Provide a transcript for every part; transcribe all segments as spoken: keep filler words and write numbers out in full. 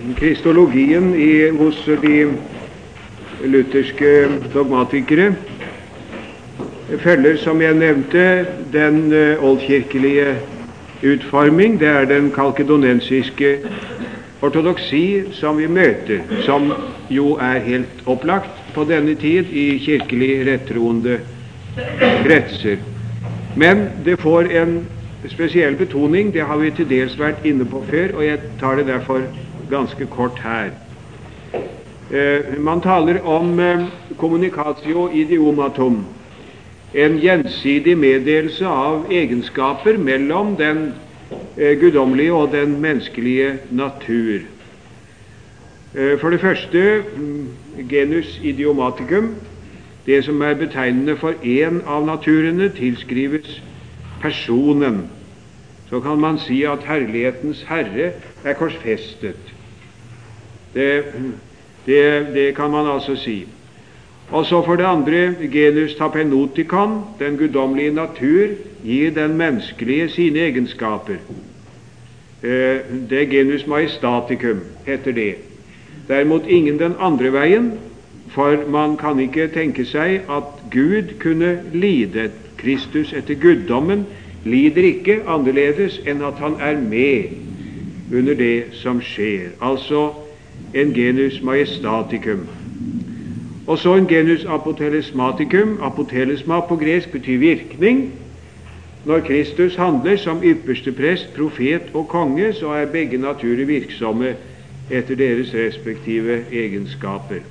kristologien i, hos de lutherske dogmatikere følger, som jeg nevnte, den uh, oldkirkelige utforming. Det er den kalkedonensiske ortodoksi som vi møter, som jo er helt opplagt på denne tid i kirkelig rettroende kretser. Men det får en spesiell betoning, det har vi til dels vært inne på før, og jeg tar det derfor ganske kort her. Eh, man taler om eh, communicatio idiomatum, en gjensidig meddelelse av egenskaper mellom den eh, guddommelige og den menneskelige natur. Eh, for det første, genus idiomaticum, det som er betegnende for en av naturene, tilskrives personen. Så kan man si at herlighetens Herre er korsfestet. Det, det, det kan man altså si. Og så for det andre, genus tapenotikon, den guddommelige natur, gir den menneskelige sine egenskaper. Det er genus majestaticum, heter det. Derimot ingen den andre veien, for man kan ikke tenke seg at Gud kunne lide. Kristus etter guddommen lider ikke annerledes enn at han er med under det som skjer. Altså en genus majestaticum. Og så en genus apotelesmaticum. Apotelesma på gresk betyr virkning. Når Kristus handler som ypperste prest, profet og konge, så er begge naturer virksomme etter deres respektive egenskaper.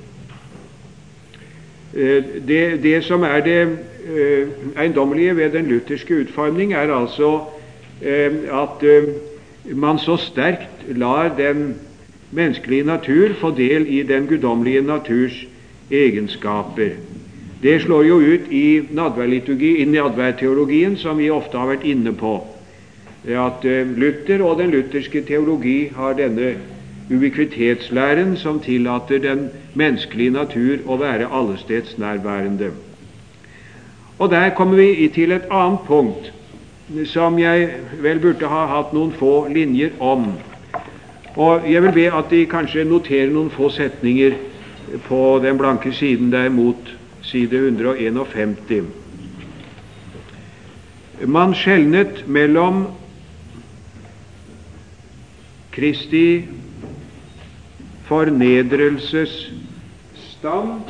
Det, det som er det uh, eiendommelige ved den lutherske utforming, er altså uh, at uh, man så sterkt lar den menneskelige natur få del i den guddommelige naturs egenskaper. Det slår jo ut i nadværliturgi, i nadværteologien, som vi ofte har vært inne på. At uh, Luther og den lutherske teologi har denne ubiquitetslæren som tillater den menneskelige natur å være allesteds nærværende. Og der kommer vi til et annet punkt som jeg vel burde ha hatt noen få linjer om. Og jeg vil be at de kanskje noterer noen få setninger på den blanke siden der mot side ett hundre femtien. Man skjelnet mellom Kristi fornedrelsesstand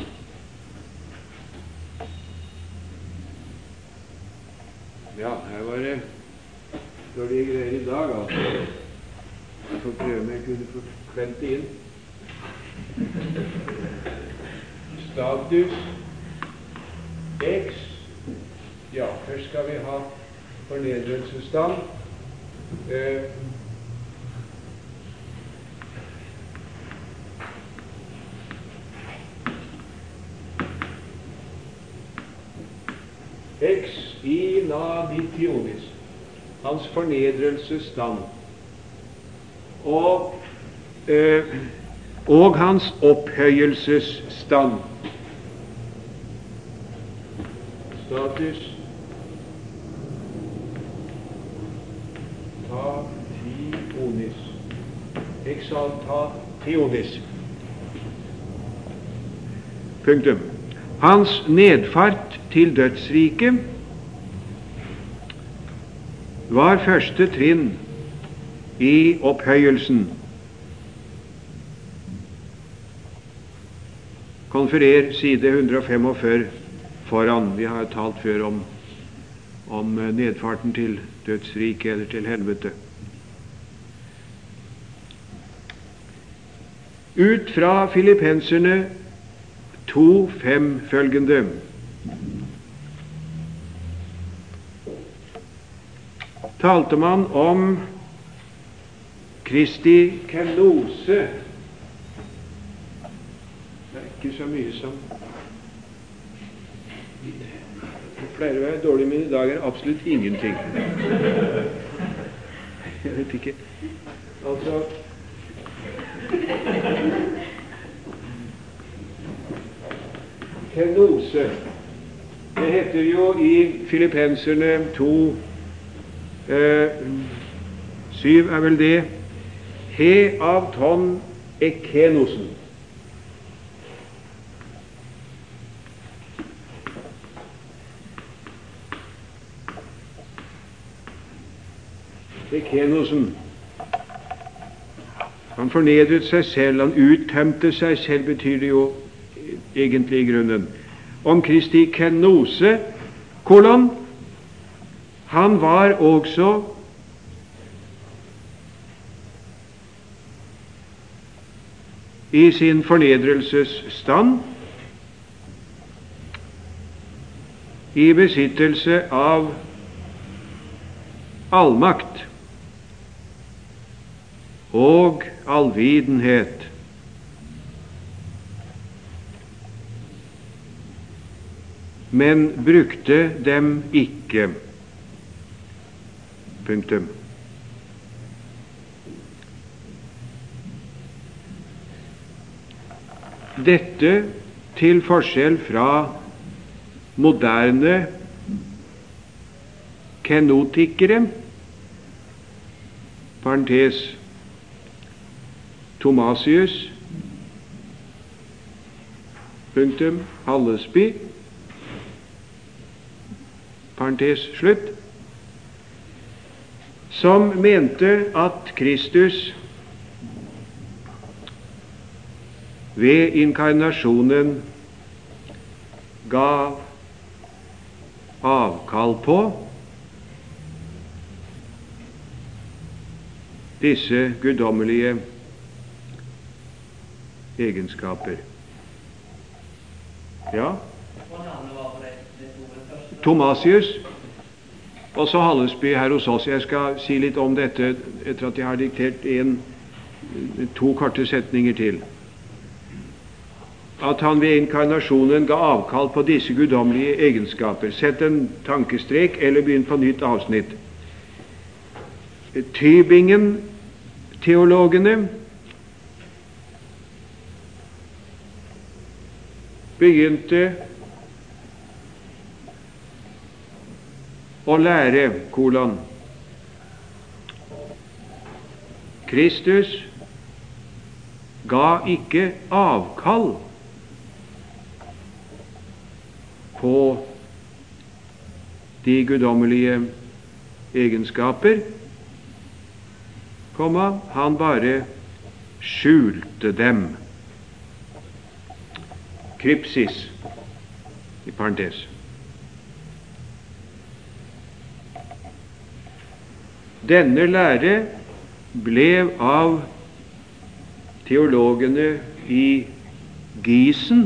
Ja, her var det dårlige greier i dag, altså. Jeg får prøve om jeg kunne få klemt det inn. Status X. Ja, først skal vi ha fornedrelsesstand. Eh, Ex inaditionis, hans fornedrelsesstand, og, øh, og hans opphøyelsesstand. Status tationis, exaltationis. Punktum. Hans nedfart til dødsriket var første trinn i opphøyelsen. Konferer side ett hundre femogfyrre foran. Vi har talt før om, om nedfarten til dødsriket eller til helvete. Ut fra Filippenserne to fem følgende. Talte man om Kristi kenose. Det er ikke så mye som det pleier å være dårlig, men i dag er absolutt ingenting. Jeg vet ikke. Altså kenose. Det heter jo i Filippenserne to eh, syv er vel det. He av ton ekenosen. Ekenosen. Han fornedret seg selv, han uttømte seg selv, betyr det jo egentlig i grunnen. Om Kristi kenose, kolon, han var også i sin fornedrelsesstand i besittelse av allmakt og allvidenhet. Men brukte dem ikke. Punktum. Dette til forskjell fra moderne kenotikere, parentes Thomasius, punktum, Hallesby, parentes slutt, som mente at Kristus ved inkarnasjonen gav avkall på disse guddommelige egenskaper. Ja? Thomasius, og så Hallesby her hos oss. Jeg skal si litt om dette etter at jeg har diktert en, to korte setninger til. At han ved inkarnasjonen ga avkall på disse guddommelige egenskaper. Sett en tankestrek, eller begynn på nytt avsnitt. Tübingen-teologene begynte å lære, kolon, Kristus ga ikke avkall på de guddommelige egenskaper, komma, han bare skjulte dem. Krypsis, i parentes. Denne lære ble av teologene i Gießen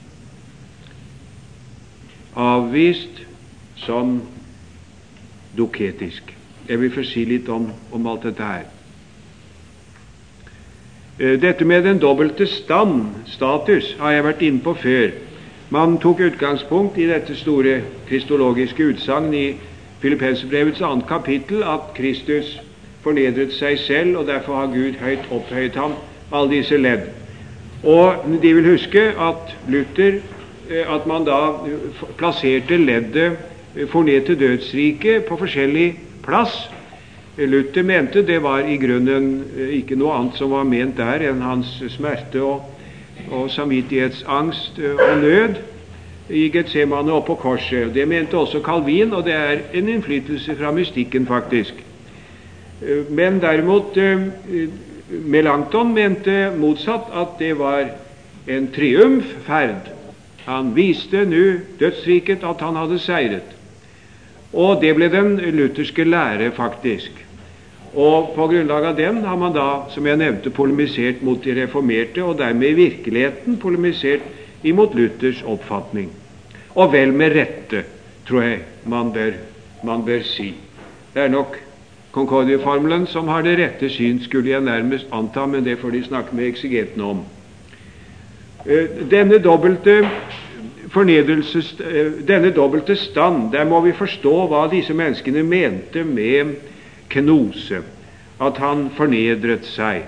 avvist som doketisk. Jeg vil få si litt om, om alt dette her. Dette med den dobbelte stand, status, har jeg vært inne på før. Man tok utgangspunkt i dette store kristologiske utsagn i Filippenserbrevets annet kapittel, at Kristus fornedret seg selv, og derfor har Gud høyt opphøyet ham, alle disse ledd. Og de vil huske at Luther, at man da plasserte leddet forned til dødsriket på forskjellig plass. Luther mente det var i grunnen ikke noe annet som var ment der enn hans smerte og, og samvittighetsangst og nød i Getsemane og på korset. Det mente også Calvin, og det er en innflytelse fra mystikken faktisk. Men derimot Melanchthon mente motsatt, at det var en triumfferd. Han viste nå dødsriket at han hadde seiret. Og det ble den lutherske lære faktisk. Og på grunnlag av den har man da, som jeg nevnte, polemisert mot de reformerte, og dermed i virkeligheten polemisert imot Luthers oppfatning. Og vel med rette, tror jeg man bør, man bør si. Det er nok Concordieformelen som har det rette syn, skulle jeg nærmest anta, men det får de snakke med eksegetene om. Denne dobbelte fornedrelses, denne dobbelte stand, der må vi forstå hva disse menneskene mente med kenose, at han fornedret seg.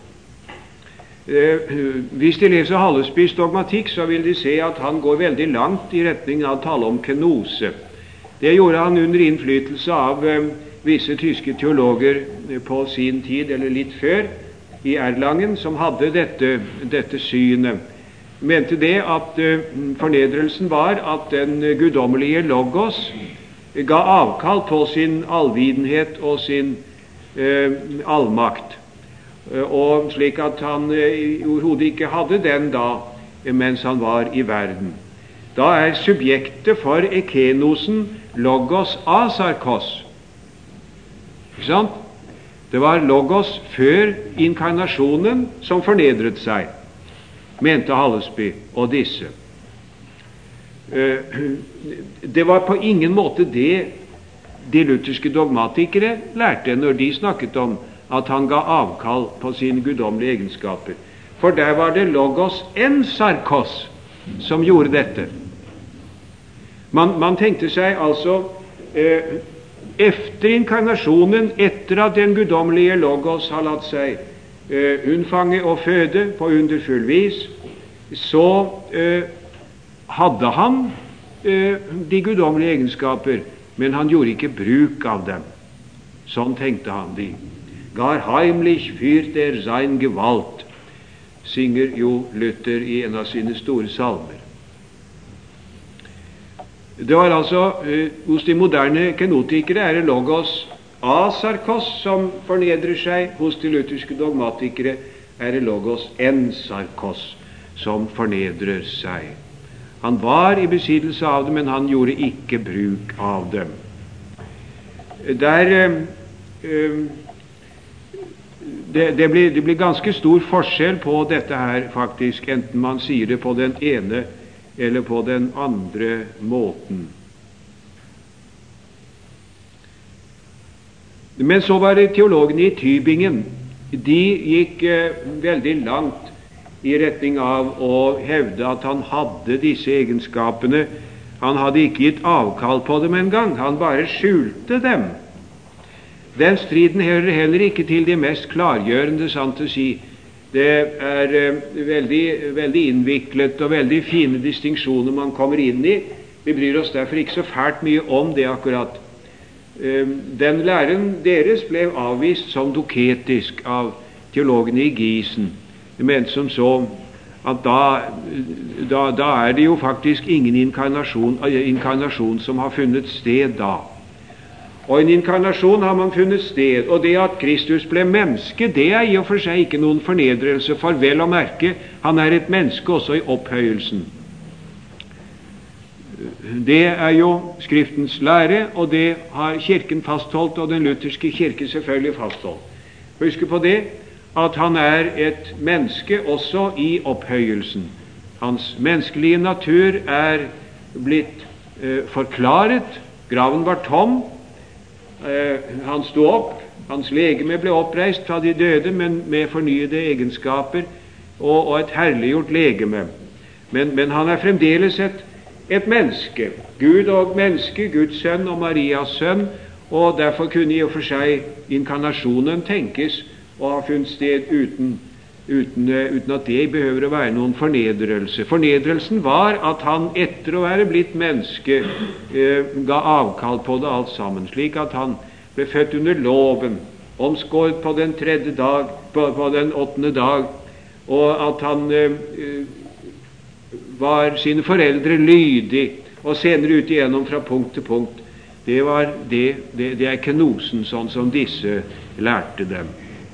Hvis de leser Hallesbys dogmatikk, så vil de se at han går veldig langt i retning av å tale om kenose. Det gjorde han under innflytelse av visse tyske teologer på sin tid, eller litt før, i Erlangen som hadde dette, dette synet, mente det at uh, fornedrelsen var at den guddommelige Logos ga avkall på sin allvidenhet og sin uh, allmakt, uh, og slik at han uh, overhodet ikke hadde den da mens han var i verden. Da er subjektet for ekenosen Logos asarkos. Ikke sant? Det var Logos før inkarnasjonen som fornedret seg, mente Hallesby og disse. Det var på ingen måte det de lutherske dogmatikere lærte når de snakket om at han ga avkall på sine guddommelige egenskaper. For der var det Logos ensarkos som gjorde dette. Man, man tenkte seg altså eh, efter inkarnasjonen, etter at den guddommelige Logos har latt seg eh, unnfange og føde på underfull vis, så eh, hadde han eh, de guddommelige egenskaper, men han gjorde ikke bruk av dem. Sånn tenkte han de. Gar heimlich führt er sein Gewalt, synger jo Luther i en av sine store salmer. Det var altså, uh, hos de moderne kenotikere er det Logos asarkos som fornedrer seg, hos de lutherske dogmatikere er det Logos ensarkos som fornedrer seg. Han var i besittelse av dem, men han gjorde ikke bruk av dem. Der uh, uh, det, det, blir, det blir ganske stor forskjell på dette her, faktisk, enten man sier det på den ene eller på den andre måten. Men så var det teologene i Tübingen. De gikk eh, veldig langt i retning av å hevde at han hadde disse egenskapene. Han hadde ikke gitt avkall på dem engang, han bare skjulte dem. Den striden hører heller ikke til de mest klargjørende, sant å si. Det er eh, veldig, veldig innviklet og veldig fine distinksjoner man kommer inn i. Vi bryr oss derfor ikke så fælt mye om det akkurat. Eh, den læren deres ble avvist som doketisk av teologene i Gießen. De mente som så at da, da, da er det jo faktisk ingen inkarnasjon, inkarnasjon som har funnet sted da. Og en inkarnasjon har man funnet sted, og det at Kristus ble menneske, det er i og for seg ikke noen fornedrelse, for vel å merke, han er et menneske også i opphøyelsen. Det er jo Skriftens lære, og det har Kirken fastholdt, og den lutherske kirke selvfølgelig fastholdt. Husk på det, at han er et menneske også i opphøyelsen. Hans menneskelige natur er blitt eh, forklaret, graven var tom, Uh, han sto opp, hans legeme ble oppreist fra de døde, men med fornyede egenskaper og, og et herliggjort legeme. Men, men han er fremdeles et, et menneske, Gud og menneske, Guds sønn og Marias sønn, og derfor kunne i og for seg inkarnasjonen tenkes å ha funnet sted uten, uten, uh, uten at det behøver å være noen fornedrelse. Fornedrelsen var at han etter å være blitt menneske eh, ga avkall på det alt sammen, slik at han ble født under loven, omskåret på den tredje dag, på, på den åttende dag, og at han eh, var sine foreldre lydig, og senere ut igjennom fra punkt til punkt. Det var det, det, det er kenosen, sånn som disse lærte dem.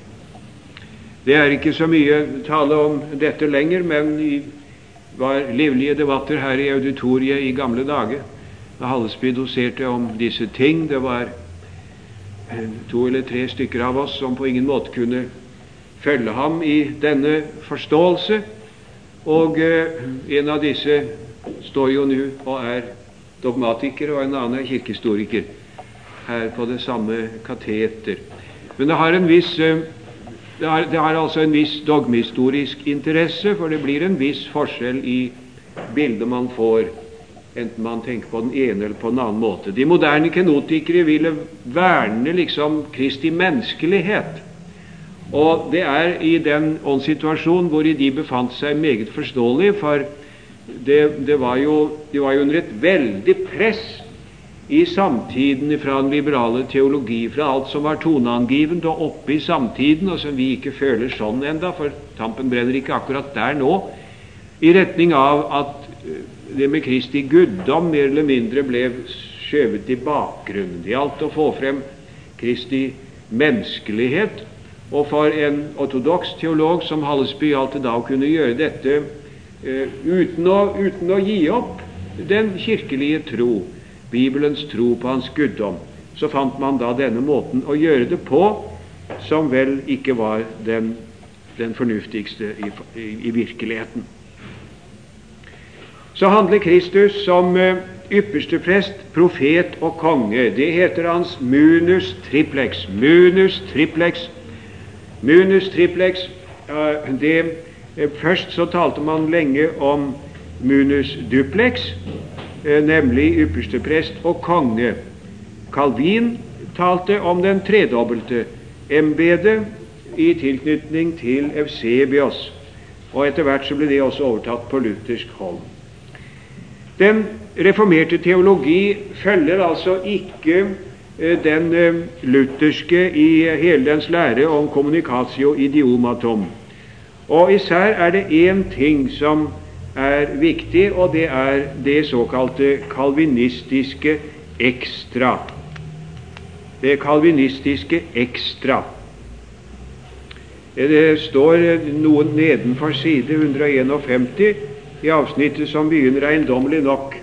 Det er ikke så mye tale om dette lenger, men det var livlige debatter her i auditoriet i gamle dager, da Hallesby doserte om disse ting. Det var to eller tre stykker av oss som på ingen måte kunne følge ham i denne forståelse, og en av disse står jo nå og er dogmatiker, og en annen er kirkehistoriker her på det samme kateter. Men det har en viss Det har, det har altså en viss dogmehistorisk interesse, for det blir en viss forskjell i bildet man får, enten man tenker på den ene eller på den annen måte. De moderne kenotikere ville verne liksom Kristi menneskelighet, og det er i den åndssituasjon hvor de befant seg meget forståelig, for det, det var jo, de var jo under et veldig press i samtiden fra den liberale teologi, fra alt som var toneangivende og oppe i samtiden, og som vi ikke føler sånn enda, for tampen brenner ikke akkurat der nå, i retning av at det med Kristi guddom mer eller mindre ble skjøvet i bakgrunnen. Det gjaldt å få frem Kristi menneskelighet, og for en ortodoks teolog som Hallesby gjaldt det da å kunne gjøre dette uh, uten, å, uten å gi opp den kirkelige tro, Bibelens tro på hans guddom. Så fant man da denne måten å gjøre det på, som vel ikke var den, den fornuftigste i, i, i virkeligheten. Så handler Kristus som uh, ypperste prest, profet og konge. Det heter hans munus triplex. Munus triplex. Munus triplex. Uh, det, uh, først så talte man lenge om munus duplex, uh, nemlig ypperste prest og konge. Calvin talte om den tredobbelte embedet i tilknytning til Eusebios, og etter hvert så ble det også overtatt på luthersk hold. Den reformerte teologi følger altså ikke eh, den eh, lutherske i hele dens lære om communicatio idiomatum. Og især er det én ting som er viktig, og det er det såkalte kalvinistiske ekstra. Det kalvinistiske ekstra. Det står noe nedenfor side ett hundre femtién i avsnittet som begynner eiendommelig nok.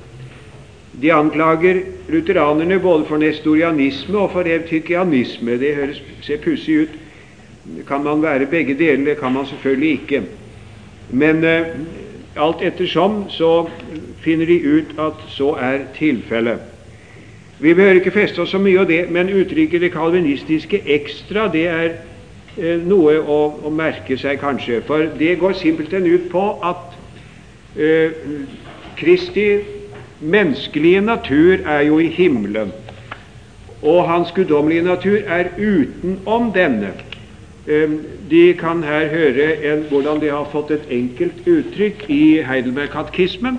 De anklager lutheranerne både for nestorianisme og for evtykianisme. Det høres, ser pussig ut. Kan man være begge deler? Det kan man selvfølgelig ikke. Men eh, alt ettersom så finner de ut at så er tilfellet. Vi behøver ikke feste oss så mye av det, men uttrykket det kalvinistiske ekstra, det er eh, noe å, å merke seg kanskje. For det går simpelthen ut på at Uh, Kristi menneskelige natur er jo i himmelen, og hans guddommelige natur er utenom denne. Uh, de kan her høre en, hvordan de har fått et enkelt uttrykk i Heidelberg-katekismen.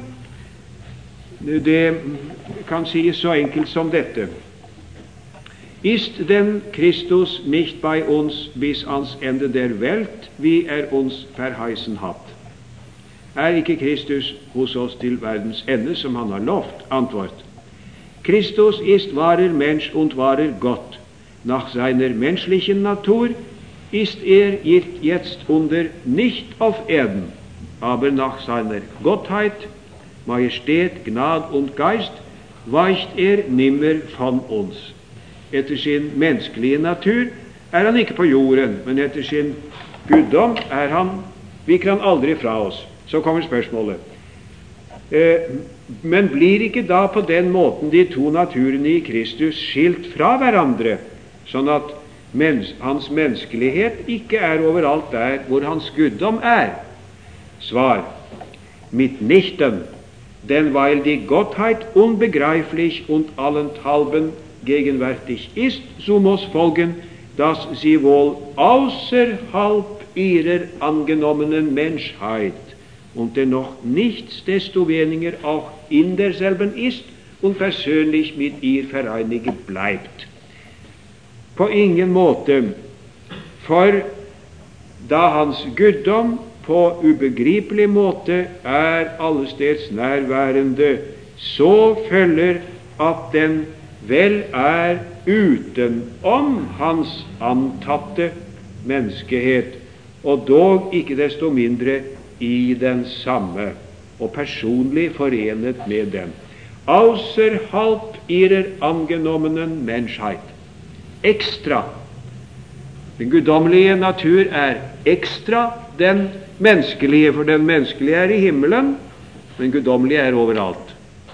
Det kan sies så enkelt som dette: Ist denn Christus nicht bei uns bis ans Ende der Welt, wie er uns verheißen hat? Er ikke Kristus hos oss til verdens ende, som han har lovt? Antwort: Christus ist wahrer Mensch und wahrer Gott. Nach seiner menschlichen Natur ist er jetzt unter nicht auf Erden, aber nach seiner Gottheit, Majestät, Gnad und Geist weicht er nimmer von uns. Etter sin menneskelige natur er han ikke på jorden, men etter sin guddom er han, viker han aldri fra oss. Så kommer spørsmålet. Eh, men blir ikke da på den måten de to naturene i Kristus skilt fra hverandre, sånn at mens, hans menneskelighet ikke er overalt der hvor hans guddom er? Svar: Mitnichten, denn weil die Gottheit unbegreiflich und allenthalben gegenwärtig ist, so muss folgen, dass sie wohl außerhalb ihrer angenommenen Menschheit und dennoch nichtsdestoweniger auch in derselben ist und persönlich mit ihr vereinigt bleibt. På ingen måte, for da hans guddom på ubegripelig måte er allesteds nærværende, så følger at den vel er utenom hans antatte menneskehet, og dog ikke desto mindre i den samme, og personlig forenet med dem. Außerhalb ihrer angenommenen Menschheit. Ekstra. Den guddommelige natur er ekstra den menneskelige, for den menneskelige er i himmelen, men guddommelige er overalt.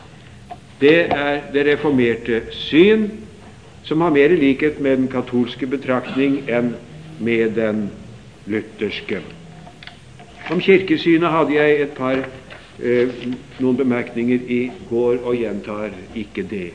Det er det reformerte syn, som har mer likhet med den katolske betraktning enn med den lutherske. Om kirkesynet hadde jeg et par eh, noen bemerkninger i går, og gjentar ikke det.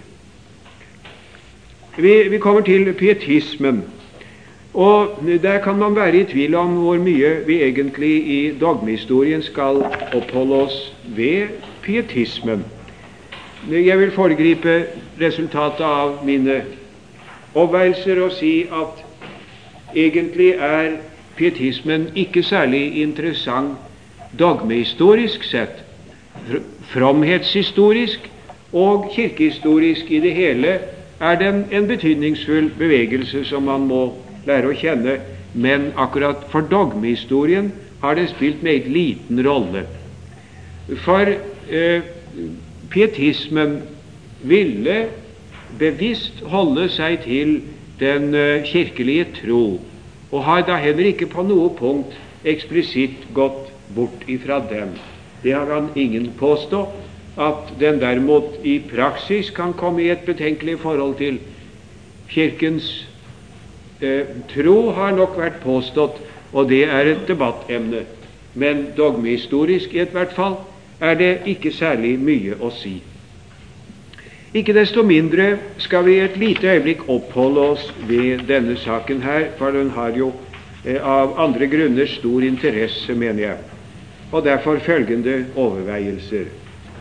Vi, vi kommer til pietismen, og der kan man være i tvil om hvor mye vi egentlig i dogmehistorien skal oppholde oss ved pietismen. Jeg vil foregripe resultatet av mine overveielser og si at egentlig er pietismen ikke særlig interessant dogmehistorisk sett. Fromhetshistorisk og kirkehistorisk i det hele er den en betydningsfull bevegelse som man må lære å kjenne, men akkurat for dogmehistorien har det spilt meget liten rolle. For eh, pietismen ville bevisst holde seg til den eh, kirkelige tro, og har da heller ikke på noe punkt eksplisitt gått bort ifra den. Det har han ingen påstå. At den derimot i praksis kan komme i et betenkelig forhold til kirkens eh, tro, har nok vært påstått, og det er et debattemne. Men dogmehistorisk i et hvert fall er det ikke særlig mye å si. Ikke desto mindre skal vi et lite øyeblikk oppholde oss ved denne saken her, for den har jo eh, av andre grunner stor interesse, mener jeg, og derfor følgende overveielser.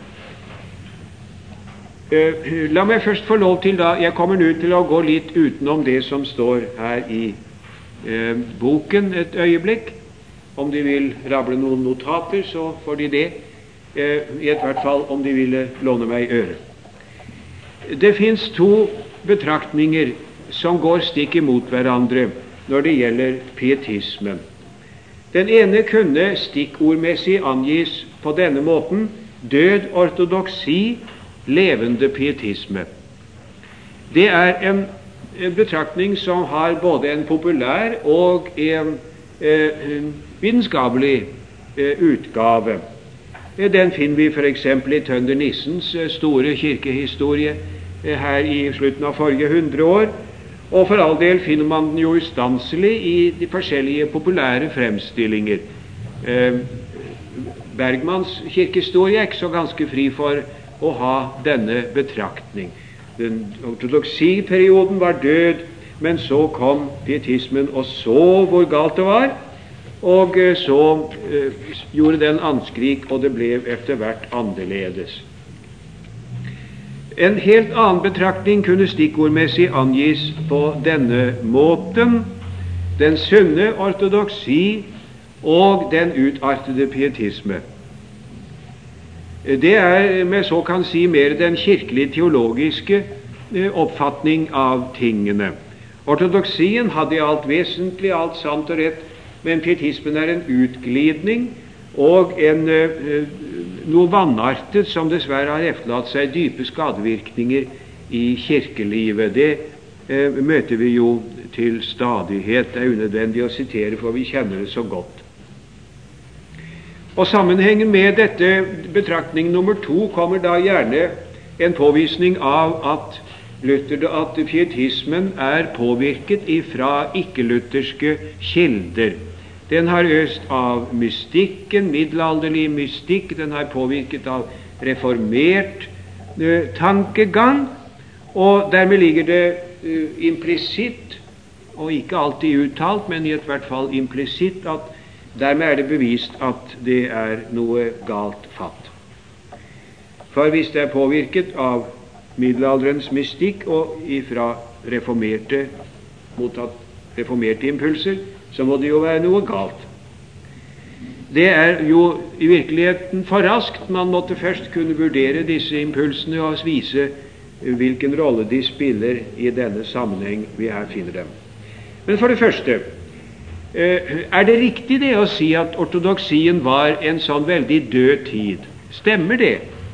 Uh, la meg først få lov til, da jeg kommer nå til å gå litt utenom det som står her i uh, boken et øyeblikk. Om de vil rable noen notater, så får de det. Uh, I et hvert fall om de ville låne meg øret. Det finnes to betraktninger som går stikk imot hverandre når det gjelder pietismen. Den ene kunne stikkordmessig angis på denne måten: død ortodoksi, levende pietisme. Det er en, en betraktning som har både en populær og en eh, vitenskapelig eh, utgave. Eh, den finner vi for eksempel i Tønder Nissens eh, store kirkehistorie eh, her i slutten av forrige hundre år, og for all del finner man den jo ustanselig i de forskjellige populære fremstillinger. Eh, Bergmans kirkehistorie er ikke så ganske fri for å ha denne betraktning. Den ortodoksiperioden var død, men så kom pietismen og så hvor galt det var, og så eh, gjorde den anskrik, og det ble etter hvert annerledes. En helt annen betraktning kunne stikkordmessig angis på denne måten: den sunne ortodoksi og den utartede pietisme. Det er, med så kan si, mer den kirkelig-teologiske oppfatning av tingene. Ortodoksien hadde i alt vesentlig, alt sant og rett, men pietismen er en utglidning og en, noe vannartet som dessverre har efterlatt seg dype skadevirkninger i kirkelivet. Det eh, møter vi jo til stadighet. Det er unødvendig å sitere, for vi kjenner det så godt. Og sammenhengen med dette betraktning nummer to kommer da gjerne en påvisning av at, Luther, at pietismen er påvirket ifra ikke-lutherske kilder. Den har øst av mystikken, middelalderlig mystikk, den har påvirket av reformert uh, tankegang, og dermed ligger det uh, implisitt, og ikke alltid uttalt, men i et hvert fall implisitt, at dermed er det bevist at det er noe galt fatt. For hvis det er påvirket av middelalderens mystikk og ifra reformerte, mottatt reformerte impulser, så må det jo være noe galt. Det er jo i virkeligheten for raskt. Man måtte først kunne vurdere disse impulsene og vise hvilken rolle de spiller i denne sammenheng vi her finner dem. Men for det første, er det riktig det å si at ortodoksien var en sånn veldig død tid? Stemmer det?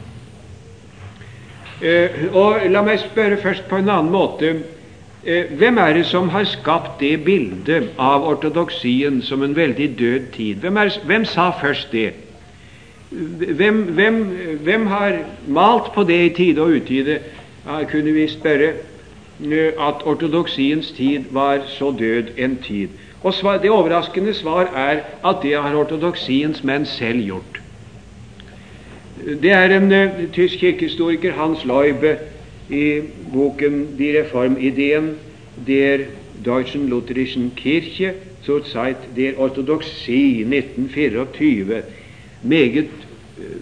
Og la meg spørre først på en annen måte: hvem er det som har skapt det bildet av ortodoksien som en veldig død tid? Hvem, er, hvem sa først det? Hvem, hvem, hvem har malt på det i tide og utide? Ja, kunne vi spørre at ortodoksiens tid var så død en tid. Og svar, det overraskende svar er at det har ortodoksiens menn selv gjort. Det er en uh, tysk kirkehistoriker, Hans Leube, i boken Die Reformideen der Deutschen Lutherischen Kirche zur Zeit der Orthodoxie nitten tjuefire, meget uh,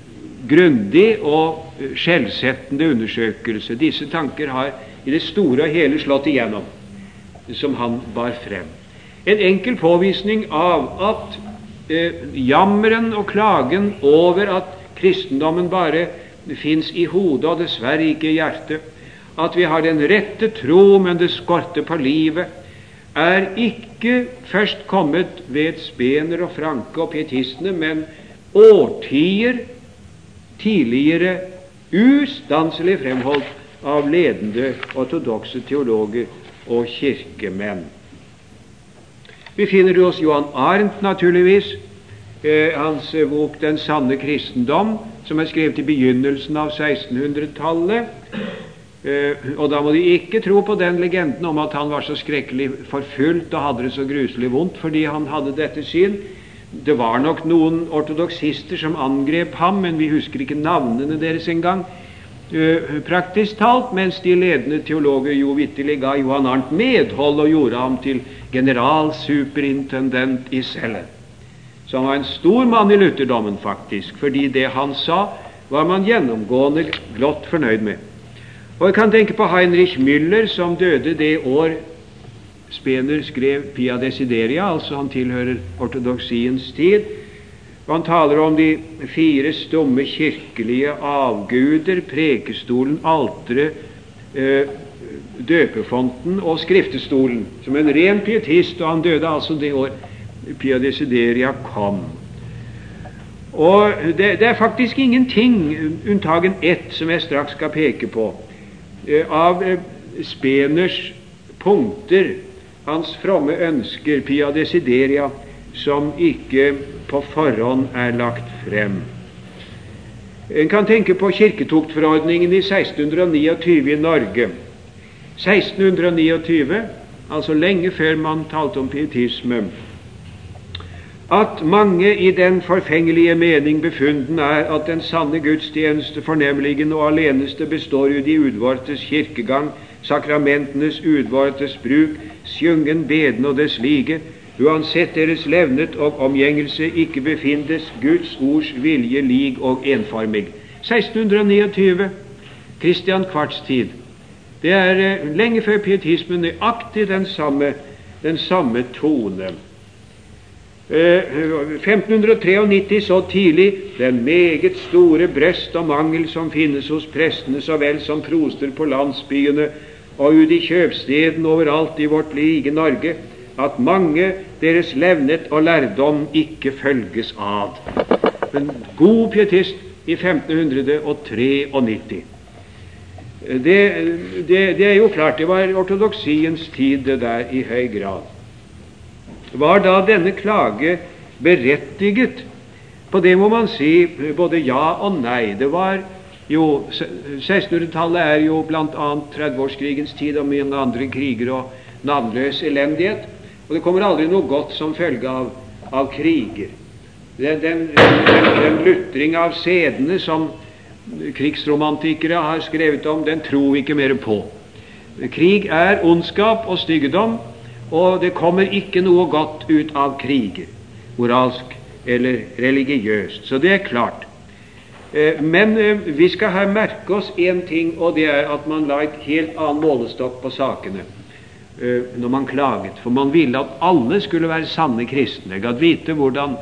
grundig og skjellsettende undersøkelse. Disse tanker har i det store og hele slått igjennom, som han bar frem. En enkel påvisning av at eh, jammeren og klagen over at kristendommen bare finnes i hodet og dessverre ikke i hjertet, at vi har den rette tro, men det skorter på livet, er ikke først kommet ved Spener og Franke og pietistene, men årtier tidligere ustanselig fremholdt av ledende ortodokse teologer og kirkemenn. Vi finner det hos Johan Arndt, naturligvis, eh, hans bok Den sanne kristendom, som er skrevet i begynnelsen av sekstenhundretallet. Eh, og da må de ikke tro på den legenden om at han var så skrekkelig forfulgt og hadde det så gruselig vondt fordi han hadde dette syn. Det var nok noen ortodoksister som angrep ham, men vi husker ikke navnene deres engang, uh, praktisk talt, mens de ledende teologer jo vitterlig ga Johan Arndt medhold og gjorde ham til generalsuperintendent i cellen. Så han var en stor mann i lutherdommen, faktisk, fordi det han sa, var man gjennomgående glott fornøyd med. Og jeg kan tenke på Heinrich Müller, som døde det år Spener skrev Pia Desideria, altså han tilhører ortodoksiens tid. Han taler om de fire stumme kirkelige avguder, prekestolen, alteret, eh, døpefonten og skriftestolen, som en ren pietist, og han døde altså det år Pia Desideria kom. Og det, det er faktisk ingenting, unntagen ett, som jeg straks skal peke på, eh, av eh, Speners punkter, hans fromme ønsker, Pia Desideria, som ikke på forhånd er lagt frem. En kan tenke på kirketoktforordningen i seksten tjueni i Norge. seksten tjueni, altså lenge før man talte om pietisme. At mange i den forfengelige mening befunden er at den sanne gudstjeneste fornemmeligende og aleneste består ut i udvortes kirkegang, sakramentenes udvortes bruk, sjungen, beden og dess like, uansett deres levnet og omgjengelse ikke befindes Guds ords vilje lig og enformig. seksten tjueni, Kristian Kvarts tid. Det er eh, lenge før pietismen nøyaktig den samme, den samme tone. Eh, femten nittiotre, så tidlig, den meget store brest og mangel som finnes hos prestene så vel som proster på landsbyene og ut i kjøpsteden overalt i vårt like Norge, at mange deres levnet og lærdom ikke følges ad. En god pietist i femten nittiotre. Det, det, det er jo klart, det var ortodoksiens tid det der i høy grad. Var da denne klage berettiget? På det må man si både ja og nei. Det var jo, sekstenhundretallet er jo blant annet trettiårskrigens tid og mye andre kriger og navnløs elendighet, og det kommer aldri noe godt som følge av, av kriger. Den, den, den, den lutring av sedene som krigsromantikere har skrevet om, den tror vi ikke mer på. Krig er ondskap og styggedom, og det kommer ikke noe godt ut av kriger, moralsk eller religiøst. Så det er klart. Men vi skal her merke oss en ting, og det er at man la et helt annen målestokk på sakene når man klaget. For man ville at alle skulle være sanne kristne. Jeg hadde vite hvordan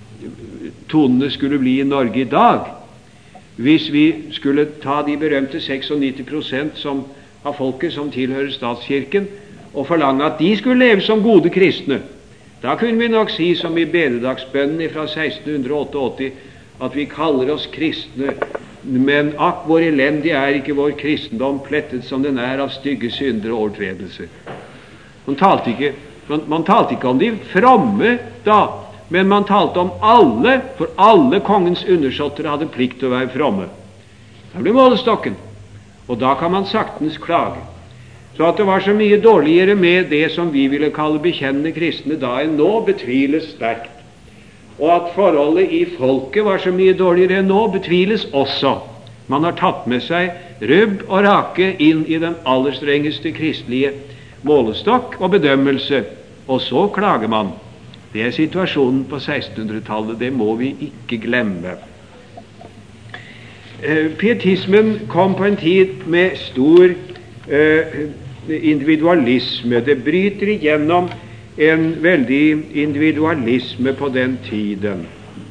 tonene skulle bli i Norge i dag, hvis vi skulle ta de berømte nikstiseks prosent som, av folket som tilhører statskirken, og forlange at de skulle leve som gode kristne. Da kunne vi nok si som i bededagsbønnen fra seksten åttiåtte, at vi kaller oss kristne, men akk, hvor elendig er ikke vår kristendom, plettet som den er av stygge synder og overtredelser. Man talte ikke, man, man talte ikke om de fromme da, men man talte om alle, for alle kongens undersåtter hadde plikt til å være fromme. Da ble målestokken, og da kan man saktens klage. Så at det var så mye dårligere med det som vi ville kalle bekjennende kristne da enn nå, betviles sterkt. Og at forholdet i folket var så mye dårligere enn nå, betviles også. Man har tatt med seg rubb og rake inn i den aller strengeste kristelige målestokk og bedømmelse, og så klager man. Det er situasjonen på sekstenhundretallet, det må vi ikke glemme. Pietismen kom på en tid med stor eh, individualisme. Det bryter igjennom en veldig individualisme på den tiden.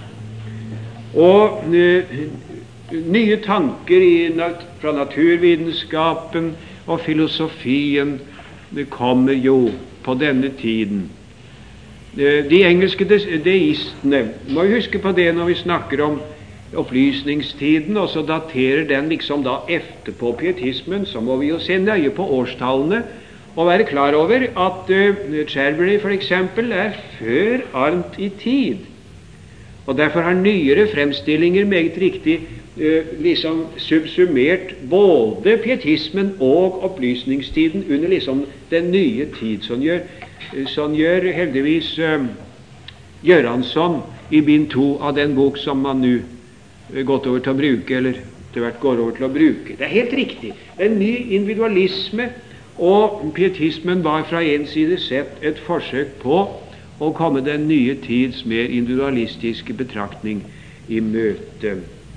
Og eh, nye tanker i, fra naturvitenskapen og filosofien det kommer jo på denne tiden. De engelske deistene må vi huske på det når vi snakker om opplysningstiden, og så daterer den liksom da etterpå pietismen. Så må vi jo se nøye på årstallene og være klar over at uh, Cherbury for eksempel er før Arndt i tid, og derfor har nyere fremstillinger meget riktig uh, liksom subsumert både pietismen og opplysningstiden under liksom den nye tid. Sånn gjør, sånn gjør heldigvis uh, Göransson i bind to av den bok som man nå gått over til å bruke, eller til hvert går over til å bruke. Det er helt riktig. En ny individualisme, og pietismen var fra en side sett et forsøk på å komme den nye tids mer individualistiske betraktning i møte.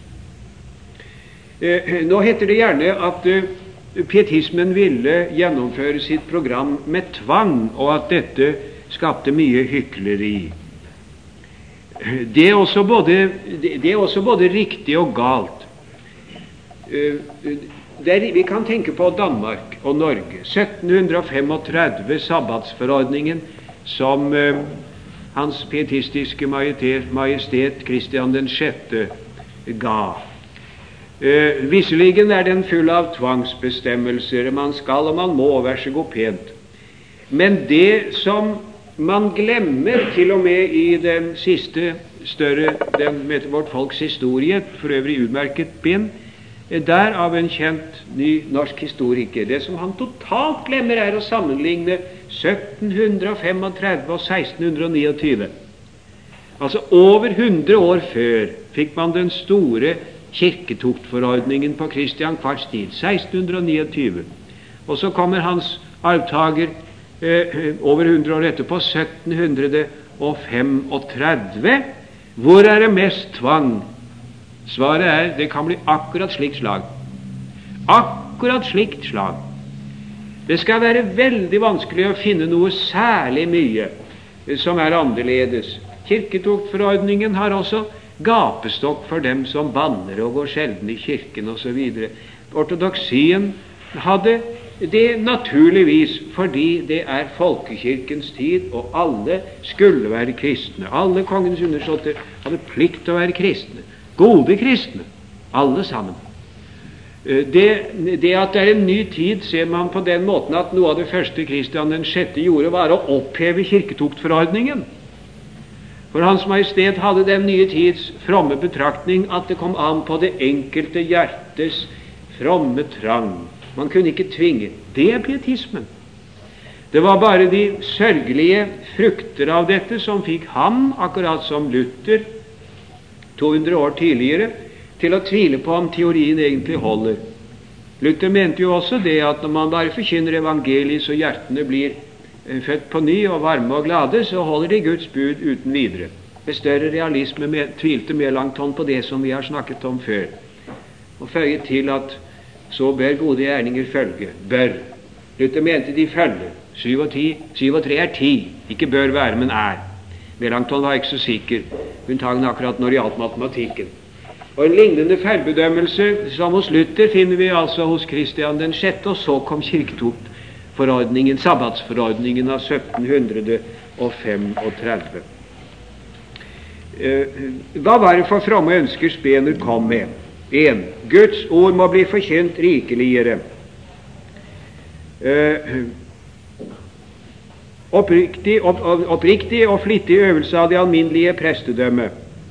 Eh, nå heter det gjerne at eh, pietismen ville gjennomføre sitt program med tvang, og at dette skapte mye hykleri. Det er også både, det er også både riktig og galt. Der, vi kan tenke på Danmark og Norge. sytten femogtredve, sabbatsforordningen som eh, hans pietistiske majestet, majestet Kristian den sjette ga. Eh, Visseligen er den full av tvangsbestemmelser. Man skal og man må, vær så god pent. Men det som man glemmer til og med i den siste større, den med vårt folks historie, for øvrig utmerket bind, der av en kjent ny norsk historiker. Det som han totalt glemmer er å sammenligne sytten femogtredve og seksten niogtyve. Altså over hundre år før fikk man den store kirketuktforordningen på Kristian Kvarts tid, seksten niogtyve. Og så kommer hans arvtager Eh, over hundre år etterpå, sytten femogtredve. Hvor er det mest tvang? Svaret er, det kan bli akkurat slikt slag. Akkurat slikt slag. Det skal være veldig vanskelig å finne noe særlig mye eh, som er annerledes. Kirketuktforordningen har også gapestokk for dem som banner og går sjelden i kirken og så videre. Ortodoksien hadde det naturligvis fordi det er folkekirkens tid, og alle skulle være kristne. Alle kongens undersåtter hadde plikt til å være kristne. Gode kristne, alle sammen. Det, det at det er en ny tid, ser man på den måten at noe av det første Kristian den sjette gjorde, var å oppheve kirketuktforordningen. For Hans Majestet hadde den nye tids fromme betraktning at det kom an på det enkelte hjertes fromme trang. Man kunne ikke tvinge. Det er pietismen. Det var bare de sørgelige frukter av dette som fikk ham, akkurat som Luther to hundre år tidligere, til å tvile på om teorien egentlig holder. Luther mente jo også det at når man bare forkynner evangeliet så hjertene blir født på ny og varme og glade, så holder de Guds bud uten videre. Med større realisme med, tvilte Melanchthon på det som vi har snakket om før, og føyet til at så bør gode gjerninger følge. Bør. Luther mente de følger. Syv og, ti, syv og tre er ti. Ikke bør være, men er. Melanchthon var ikke så sikker, unntagen akkurat når det gjaldt matematikken. Og en lignende feilbedømmelse som hos Luther finner vi altså hos Kristian den sjette, og så kom kirketuktforordningen, sabbatsforordningen av sytten femogtredve. Eh, hva var det for fromme ønsker Spener kom med? En, Guds ord må bli forkynt rikeligere. Uh, oppriktig, opp, oppriktig og flittig øvelse av det alminnelige prestedømme.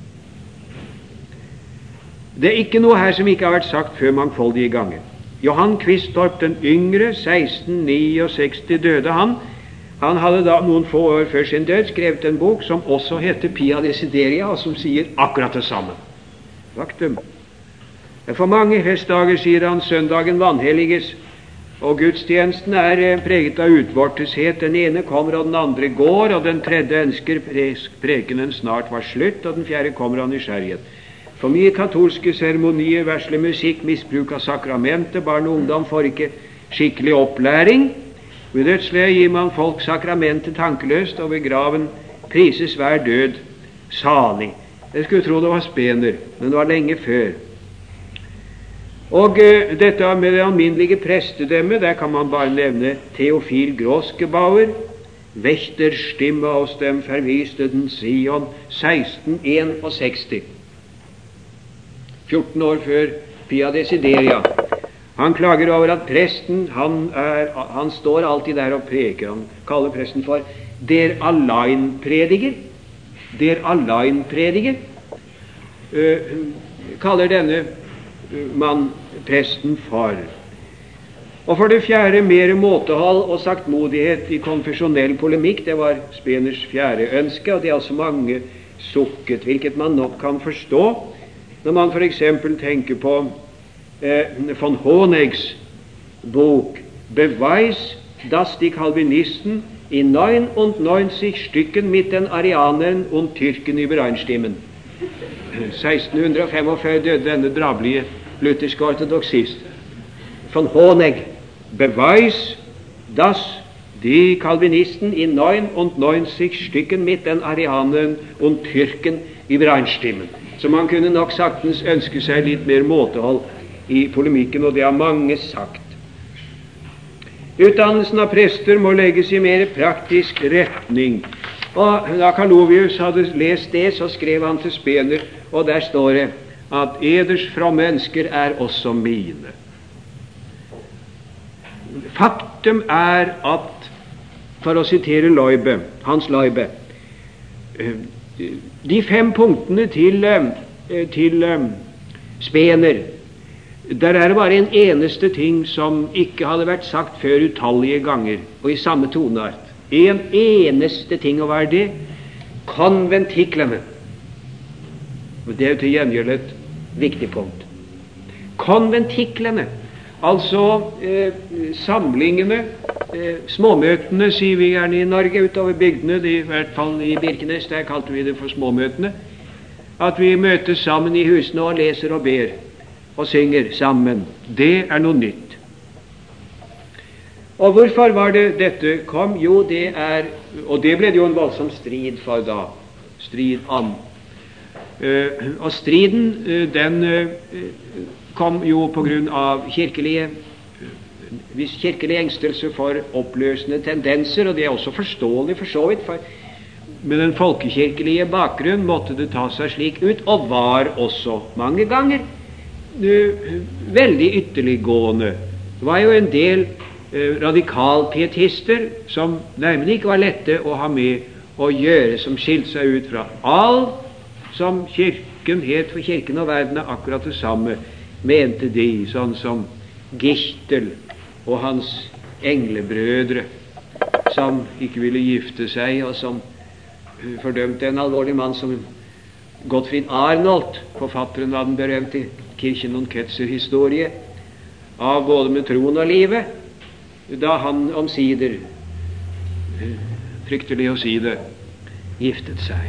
Det er ikke noe her som ikke har vært sagt før mangfoldige ganger. Johan Quistorp den yngre, seksten sekstioni, døde han. Han hadde da noen få år før sin død skrevet en bok som også heter Pia Desideria, og som sier akkurat det samme. Faktum. For mange festdager, sier han, søndagen vanhelliges, og gudstjenesten er preget av utvorteshet. Den ene kommer, og den andre går, og den tredje ønsker prekenen snart var slutt, og den fjerde kommer av nysgjerrighet. For mye katolske seremonier, verslig musikk, misbruk av sakramentet, barn og ungdom får ikke skikkelig opplæring. Ved dødsleiet gir man folk sakramentet tankeløst, og ved graven prises hver død salig. Jeg skulle tro det var Spener, men det var lenge før. Og uh, dette med det alminnelige prestedømme, der kan man bare nevne Theofil Gråskebauer, Wächterstimme aus dem verwüsteten Sion, seksten sekstifem. fjorten år før Pia Desideria. Han klager over at presten, han, er, han står alltid der og preker. Han kaller presten for der Allein-prediger. Der Allein-prediger. Uh, kaller denne mann presten for. Og for det fjerde, mer måtehold og saktmodighet i konfesjonell polemikk. Det var Speners fjerde ønske, og det er altså mange sukket, hvilket man nok kan forstå når man for eksempel tenker på eh, von Honegs bok Beweis, dass die Calvinisten in neunundneunzig Stycken mit den Arianern und Türken übereinstimmen. seksten femogfyrre døde denne drabelige lutherske ortodoksist. Von Honeg, Beweis, dass die Calvinisten in neunundneunzig Stycken mit den Arianern und Türken übereinstimmen. Så man kunne nok saktens ønske seg litt mer måtehold i polemikken, og det har mange sagt. Utdannelsen av prester må legges i mer praktisk retning. Og da Karlovius hadde lest det, så skrev han til Spener, og der står det at eders fromme ønsker er også mine. Faktum er at, for å sitere Loibe, Hans Loibe, de fem punktene til, til Spener, der er det bare en eneste ting som ikke hadde vært sagt før utallige ganger, og i samme toneart. En eneste ting, og hva er det? Konventiklene. Og det er jo til gjengjeld et viktig punkt. Konventiklene, altså eh, samlingene, eh, småmøtene, sier vi gjerne i Norge, utover bygdene, i hvert fall i Birkenes, der kalte vi det for småmøtene, at vi møtes sammen i husene og leser og ber, og synger sammen. Det er noe nytt. Og hvorfor var det dette kom? Jo, det er, og det ble det jo en voldsom strid for da, strid om. Uh, og striden, uh, den uh, kom jo på grunn av kirkelige, uh, viss kirkelig engstelse for oppløsende tendenser, og det er også forståelig for så vidt, for med den folkekirkelige bakgrunn måtte det ta seg slik ut, og var også mange ganger uh, veldig ytterliggående. Det var jo en del radikalpietister som nærmere ikke var lette å ha med å gjøre, som skilte seg ut fra alt som kirken het, for kirken og verden er akkurat det samme, mente de, sånn som Gichtel og hans englebrødre, som ikke ville gifte seg, og som fordømte en alvorlig mann som Gottfried Arnold, forfatteren av den berømte Kirchen und Ketzer-historie, av både med troen og livet, da han omsider, fryktelig å si det, giftet seg.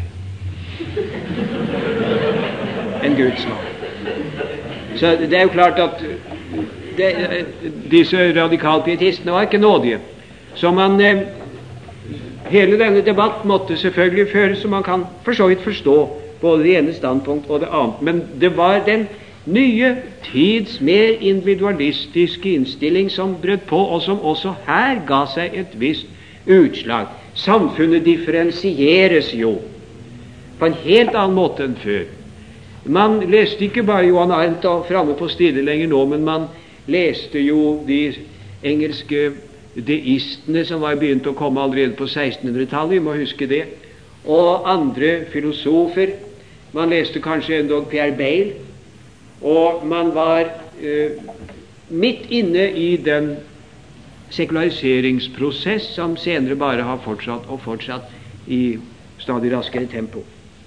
En Guds mann. Så det er jo klart at det, disse radikalpietistene var ikke nådige. Så man, eh, hele denne debatt måtte selvfølgelig føres, så man kan for så vidt forstå både det ene standpunkt og det annet. Men det var den nye tids mer individualistiske innstilling som brød på, og som også her ga seg et visst utslag. Samfunnet differensieres jo på en helt annen måte enn før. Man leste ikke bare Johan Arendt og framme på stille lenger nå, men man leste jo de engelske deistene som var begynt å komme allerede på sekstenhundretallet, vi må huske det, og andre filosofer. Man leste kanskje endog Pierre Bayle, og man var eh, midt inne i den sekulariseringsprosess som senere bare har fortsatt og fortsatt i stadig raskere tempo.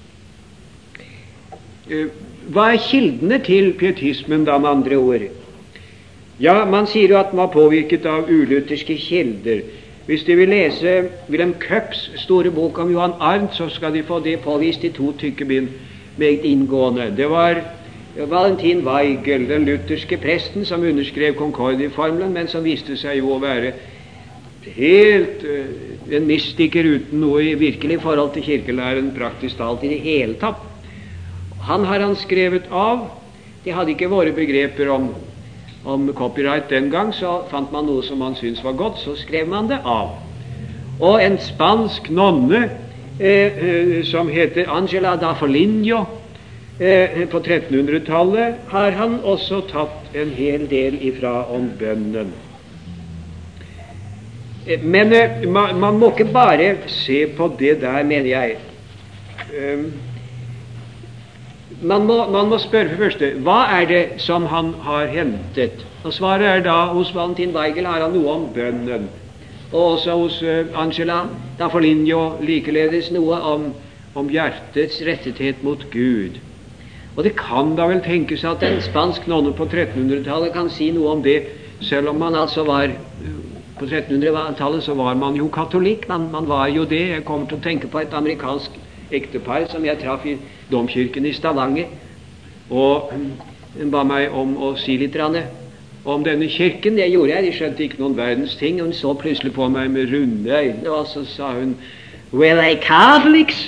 Eh, hva er kildene til pietismen, da, med andre ord? Ja, man sier jo at den var påvirket av ulutherske kilder. Hvis de vil lese Wilhelm Köps store bok om Johan Arndt, så skal de få det påvist i to tykke bind. meget inngående. Det var Valentin Weigel, den lutherske presten, som underskrev Concordia-formelen, men som viste seg jo å være helt uh, en mystiker uten noe i virkelig forhold til kirkelæren praktisk talt i det hele tatt. Han har han skrevet av. De hadde ikke våre begreper om, om copyright den gang, så fant man noe som man syntes var godt, så skrev man det av. Og en spansk nonne eh, eh, som heter Angela da Foligno eh, på trettenhundretallet har han også tatt en hel del ifra om bønnen. Eh, men eh, man, man må ikke bare se på det der, mener jeg. Eh, Man må, man må spørre for første, hva er det som han har hentet? Og svaret er da, hos Valentin Weigel har han noe om bønnen. Og også hos uh, Angela da Foligno likeledes noe om, om hjertets rettethet mot Gud. Og det kan da vel tenkes at en spansk nonne på trettenhundretallet kan si noe om det, selv om man altså var, på trettenhundretallet så var man jo katolikk, man, man var jo det. Jeg kommer til å tenke på et amerikansk ektepar som jeg traff i domkirken i Stavanger, og hun ba meg om å si litt om denne kirken. Det gjorde jeg, de skjønte ikke noen verdens ting. Hun så plutselig på meg med runde øyne, og så sa hun, "Well, they Catholics?"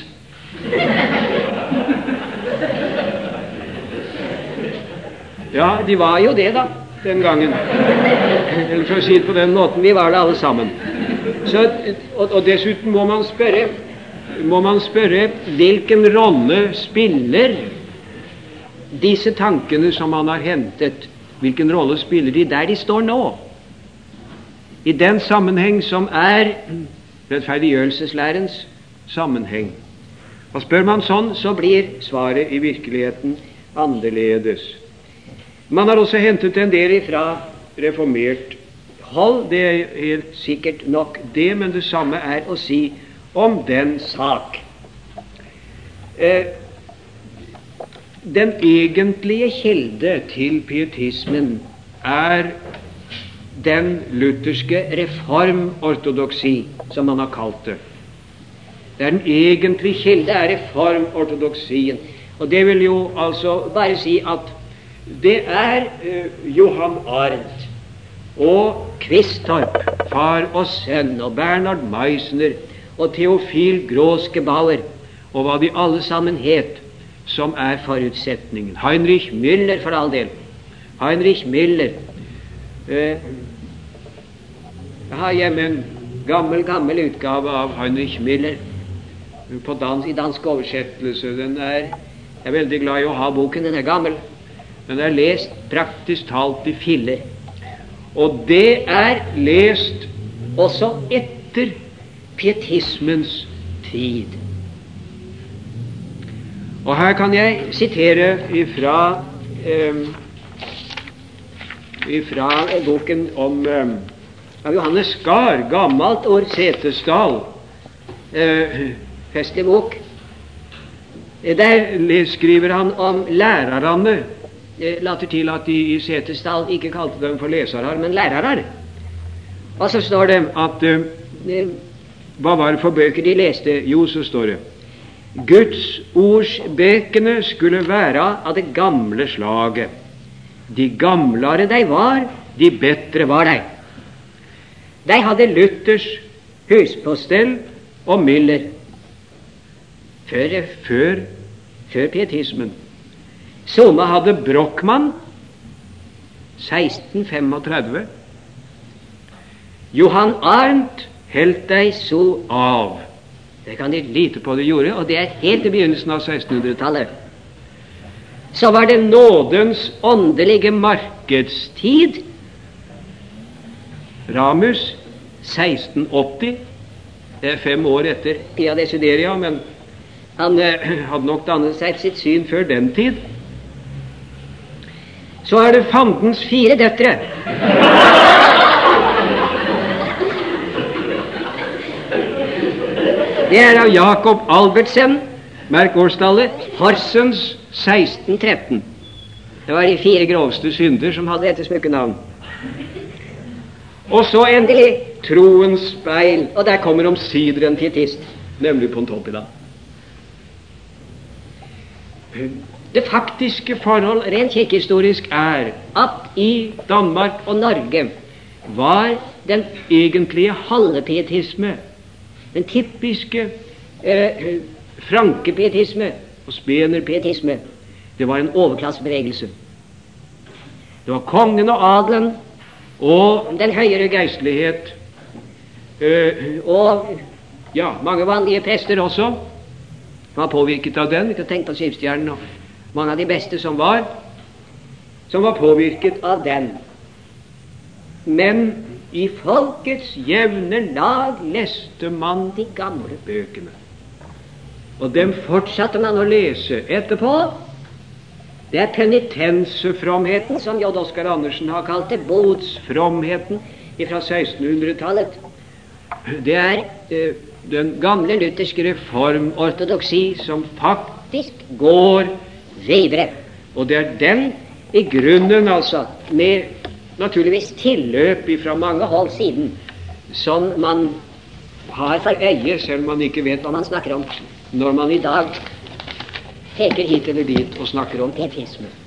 Ja, de var jo det da, den gangen. Eller for å si det på den måten, vi var det alle sammen. Så, og, og dessuten må man spørre må man spørre hvilken rolle spiller disse tankene som man har hentet, hvilken rolle spiller de der de står nå, i den sammenheng som er rettferdiggjørelseslærens sammenheng. Og spør man sånn, så blir svaret i virkeligheten annerledes. Man har også hentet en del fra reformert hold. Det er helt sikkert nok det, men det samme er å si om den sak. Eh, den egentlige kilde til pietismen er den lutherske reformortodoksi, som man har kalt det. Det er den egentlige kilde er reformortodoksien. Og det vil jo altså bare si at det er eh, Johan Arendt og Quistorp, far og sønn, og Bernhard Meisner og Theofil Gråskebauer, og hva de alle sammen het, som er forutsetningen. Heinrich Müller, for all del. Heinrich Müller. Eh, jeg har hjemme en gammel, gammel utgave av Heinrich Müller på dans, i dansk oversettelse. Den er, jeg er veldig glad i å ha boken. Den er gammel. Den er lest praktisk talt i filler. Og det er lest også etter pietismens tid. Og her kan jeg sitere ifra eh, ifra boken om eh, av Johannes Skar, gammelt år Setesdal, eh, festlig bok. Der skriver han om lærerne. Det later til at de i Setesdal ikke kalte dem for lesere, men lærere. Og så står det at eh, hva var det for bøker de leste? Jo, så står det Guds ordsbøkene skulle være av det gamle slaget. De gamlere de var, de bedre var de. De hadde Luthers huspostell og Müller før, før, før pietismen. Somme hadde Brockmann seksten trettifem. Johan Arndt helt deg så av. Det kan de lite på det gjorde, og det er helt i begynnelsen av sekstenhundretallet. Så var det nådens åndelige markedstid. Ramus seksten åtti. Det er fem år etter Pia Desideria, men han eh, hadde nok dannet seg sitt syn før den tid. Så er det fandens fire døtre. Det er av Jakob Albertsen, merk årstallet, Horsens seksten tretten. Det var de fire groveste synder som hadde dette smykkenavn. Og så endelig troens speil, og der kommer omsider en pietist, nemlig Pontoppidan. Det faktiske forhold rent kirkehistorisk er at i Danmark og Norge var den egentlige halvpietisme, den typiske eh, frankepietisme og spenerpietisme, det var en overklassebevegelse. Det var kongen og adelen og den høyere geistlighet eh, og ja, mange vanlige prester også var påvirket av den. Vi kan tenke på Skipsstjernen og mange av de beste som var som var påvirket av den. Men i folkets jevne lag leste man de gamle bøkene, og dem fortsatte man å lese etterpå. Det er penitensefromheten, som J. Oskar Andersen har kalt det, bodsfromheten fra sekstenhundretallet. Det er eh, den gamle lutherske reformortodoksi som faktisk går videre. Og det er den i grunnen, altså, med naturligvis tilløp fra mange hold siden, som man har for øye, selv om man ikke vet hva man snakker om, når man i dag peker hit eller dit og snakker om pietisme.